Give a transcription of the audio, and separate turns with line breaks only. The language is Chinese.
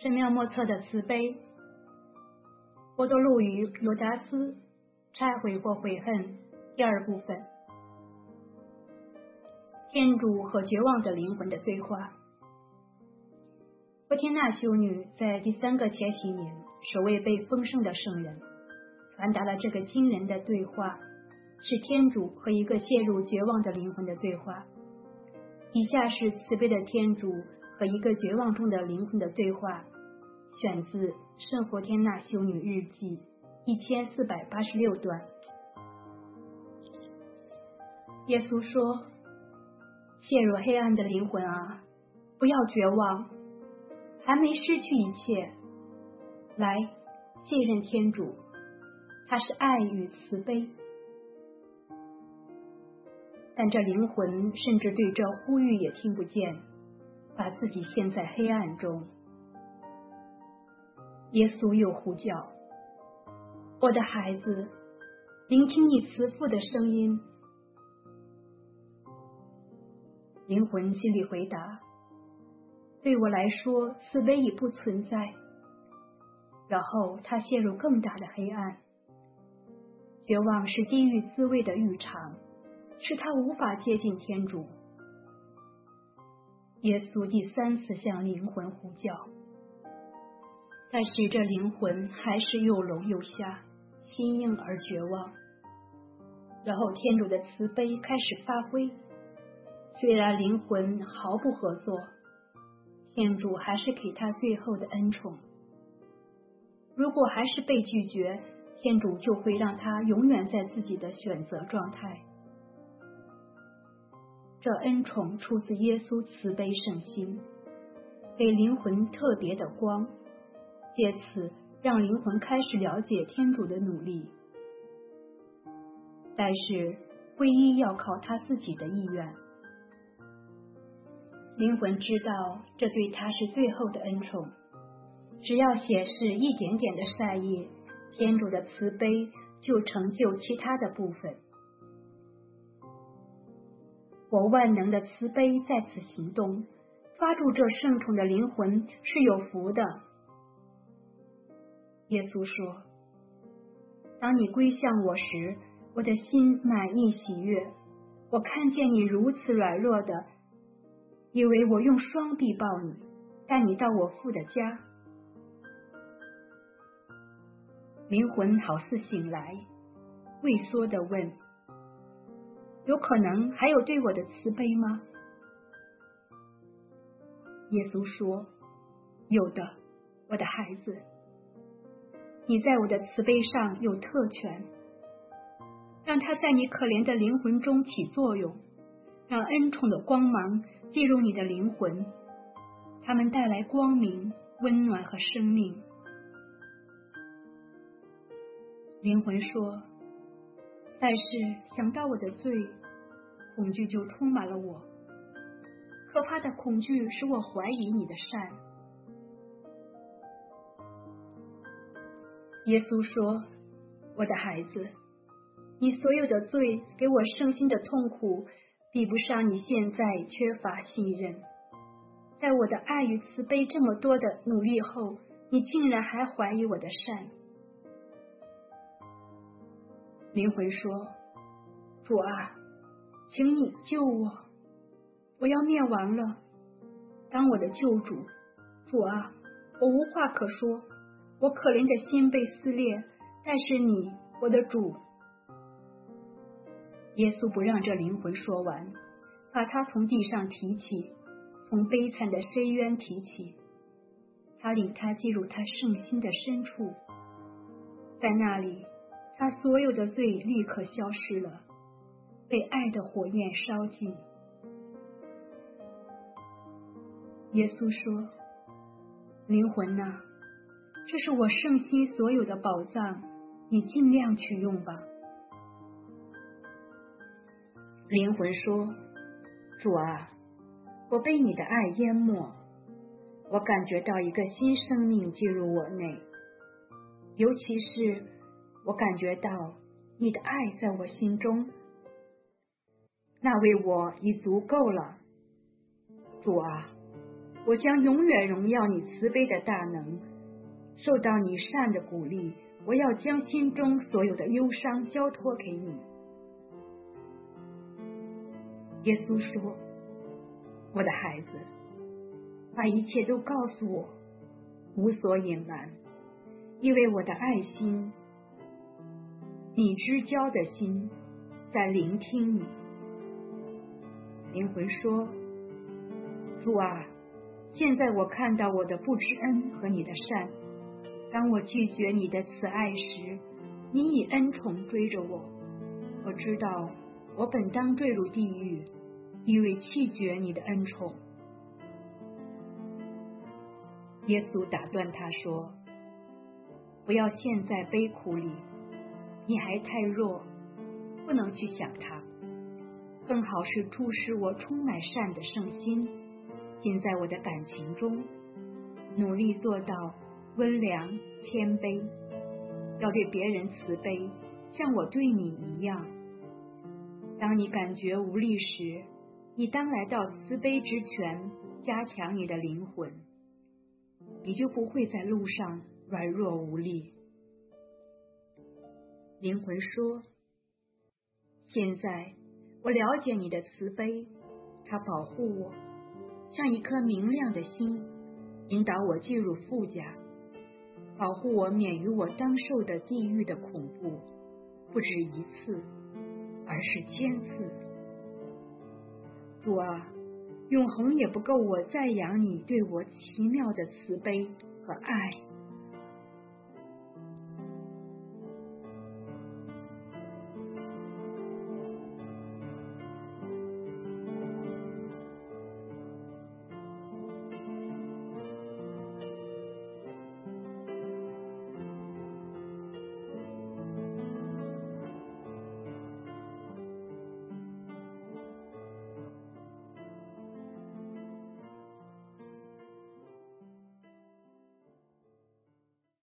神妙莫测的慈悲。伯多禄与尤达斯，忏悔或悔恨。第二部分，天主和绝望的灵魂的对话。波天纳修女在第3个千禧年，首位被封圣的圣人，传达了这个惊人的对话，是天主和一个陷入绝望的灵魂的对话。以下是慈悲的天主和一个绝望中的灵魂的对话，选自圣佛天纳修女日记1486段。耶稣说：陷入黑暗的灵魂啊，不要绝望，还没失去一切，来信任天主，他是爱与慈悲。但这灵魂甚至对这呼吁也听不见，把自己陷在黑暗中。耶稣又呼叫：我的孩子，聆听你慈父的声音。灵魂心里回答：对我来说，慈悲已不存在。然后他陷入更大的黑暗。绝望是地狱滋味的预尝，使他无法接近天主。耶稣第3次向灵魂呼叫，但是这灵魂还是又聋又瞎，心硬而绝望。然后天主的慈悲开始发挥，虽然灵魂毫不合作，天主还是给他最后的恩宠。如果还是被拒绝，天主就会让他永远在自己的选择状态。这恩宠出自耶稣慈悲圣心，给灵魂特别的光，借此让灵魂开始了解天主的努力。但是皈依要靠他自己的意愿。灵魂知道这对他是最后的恩宠，只要显示一点点的善意，天主的慈悲就成就其他的部分。我万能的慈悲在此行动，抓住这圣宠的灵魂是有福的。耶稣说：当你归向我时，我的心满意喜悦。我看见你如此软弱的，以为我用双臂抱你，带你到我父的家。灵魂好似醒来，畏缩地问：有可能还有对我的慈悲吗？耶稣说：有的，我的孩子，你在我的慈悲上有特权，让它在你可怜的灵魂中起作用，让恩宠的光芒进入你的灵魂，它们带来光明、温暖和生命。灵魂说：但是想到我的罪，恐惧就充满了我，可怕的恐惧使我怀疑你的善。耶稣说：我的孩子，你所有的罪给我圣心的痛苦，比不上你现在缺乏信任。在我的爱与慈悲这么多的努力后，你竟然还怀疑我的善。灵魂说：主啊，请你救我，我要灭亡了。当我的救主，主啊，我无话可说，我可怜的心被撕裂，但是你，我的主。耶稣不让这灵魂说完，把他从地上提起，从悲惨的深渊提起，他领他进入他圣心的深处，在那里他所有的罪立刻消失了，被爱的火焰烧尽。耶稣说：灵魂啊，这是我圣心所有的宝藏，你尽量取用吧。灵魂说：主啊，我被你的爱淹没，我感觉到一个新生命进入我内，尤其是我感觉到你的爱在我心中，那为我已足够了。主啊， 我将永远荣耀你慈悲的大能。受到你善的鼓励，我要将心中所有的忧伤交托给你。耶稣说，我的孩子，把一切都告诉我，无所隐瞒，因为我的爱心，你知交的心在聆听你。灵魂说，主啊，现在我看到我的不知恩和你的善。当我拒绝你的慈爱时，你以恩宠追着我。我知道我本当坠入地狱，因为弃绝你的恩宠。耶稣打断他说，不要陷在悲苦里，你还太弱，不能去想它。更好是注视我充满善的圣心，尽在我的感情中，努力做到温良谦卑，要对别人慈悲，像我对你一样。当你感觉无力时，你当来到慈悲之泉，加强你的灵魂，你就不会在路上软弱无力。灵魂说，现在我了解你的慈悲，它保护我，像一颗明亮的心，引导我进入富家，保护我免于我当受的地狱的恐怖，不止一次，而是千次。主啊，永恒也不够我赞扬你对我奇妙的慈悲和爱。